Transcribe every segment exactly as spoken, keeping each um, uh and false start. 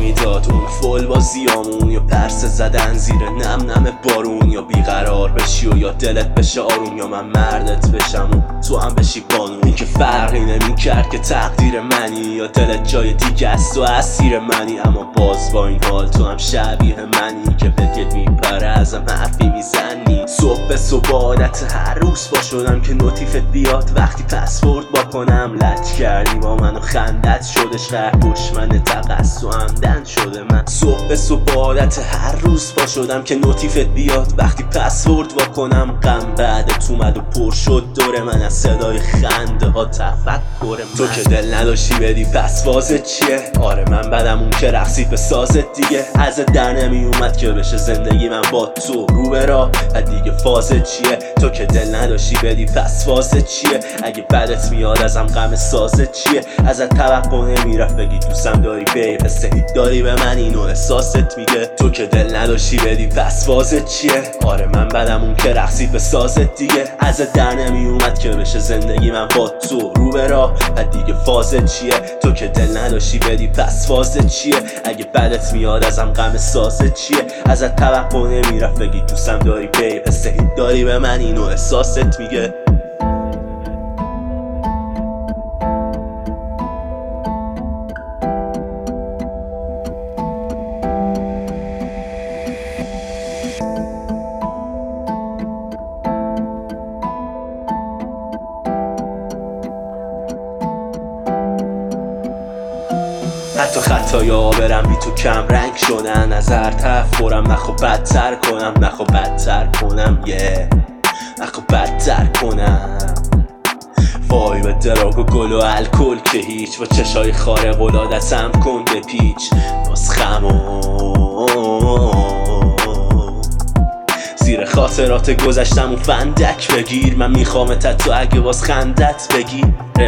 میداد اون فول بازیامون، یا پرسه زدن زیر نم نم بارون، یا بیقرار بشی و یا دلت بشه آروم، یا من مردت بشم و تو هم بشی قانون. این که فرقی نمی کرد که تقدیر منی یا دلت جای دیگه است و اسیر منی، اما باز با این حال تو هم شبیه منی که به دل میپره ازم حرفی میزنی. صبح به صبح عادت هر روز با شدم که نوتیفت بیاد وقتی پسورد با کنم. لج کردی با من و خندت شدش خر دشمن تقص و همدن شده من. صبح به صبح عادت هر روز با شدم که نوتیفت بیاد وقتی پسورد با کنم. غم بعدت اومد و پر شد دور من از صدای خنده ها تفکر من. تو که دل نداشتی بدی پس فازت چیه؟ آره من بدم اون که رقصی به سازت دیگه. ازت در نمی اومد که بشه زندگی من با تو رو به راه دیگه. فازت چیه؟ تو که دل نداشتی بدی پس فازت چیه؟ اگه بدت میاد ازم غم سازت چیه؟ ازت توقع نمیرفت بگی دوستم داری بیب، استهی داری به من اینو احساست میگه. تو که دل نداشتی بدی پس فازت چیه؟ آره من بدم اون که رقصی به سازت دیگه. ازت در نمی اومد که بشه زندگی من با تو رو به راه دیگه. فازت چیه؟ تو که دل نداشتی بدی پس فازت چیه؟ اگه بدت میاد ازم غم سازت چیه؟ ازت توقع نمیرفت بگی دوستم داری بیب، استهی داری به من اینو احساست میگه. حتی خطایا برم بی تو کم رنگ شدن، نظر تفورم نخوا بدتر کنم، نخوا بدتر کنم یه yeah. نخوا بدتر کنم. وای به دراگ و گل و الکل که هیچ، با چشای خارق العادتم کن به پیچ. باز خمو زیر خاطرات گذشتم و فندک بگیر. من میخوامت تو اگه باز خندت بگیر.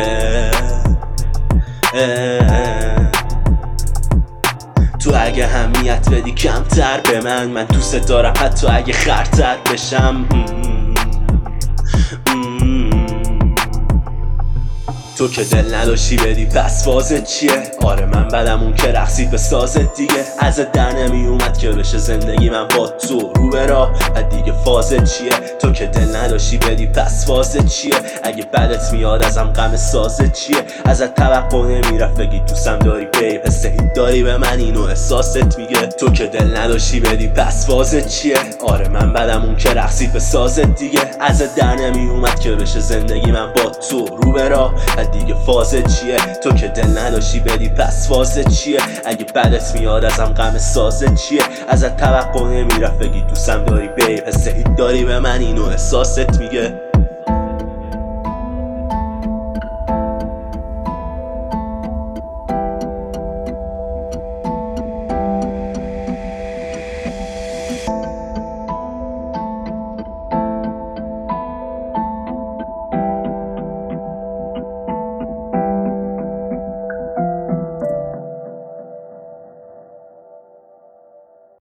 تو اگه همیت بدی کمتر به من، من دوست دارم حتی اگه خرتر بشم. تو که دل نداشتی بدی پس فازت چیه؟ آره من بدم اون که رقصی به سازت دیگه. ازت در نمی اومد که بشه زندگی من با تو رو به راه دیگه. فازت چیه؟ تو که دل نداشتی بدی پس فازت چیه؟ اگه بدت میاد ازم غم سازت چیه؟ ازت توقع نمیرفت بگی دوستم داری بیب، استهی داری به من اینو احساست میگه. تو که دل نداشتی بدی پس فازت چیه؟ آره من بدم اون که رقصی به سازت دیگه. ازت در نمی اومد که بشه زندگی من با تو رو به راه دیگه. فازت چیه؟ تو که دل نداشتی بدی پس فازت چیه؟ اگه بدت میاد ازم غم سازت چیه؟ ازت توقع نمیرفت بگی دوستم داری بیب، استهی داری به من اینو احساست میگه.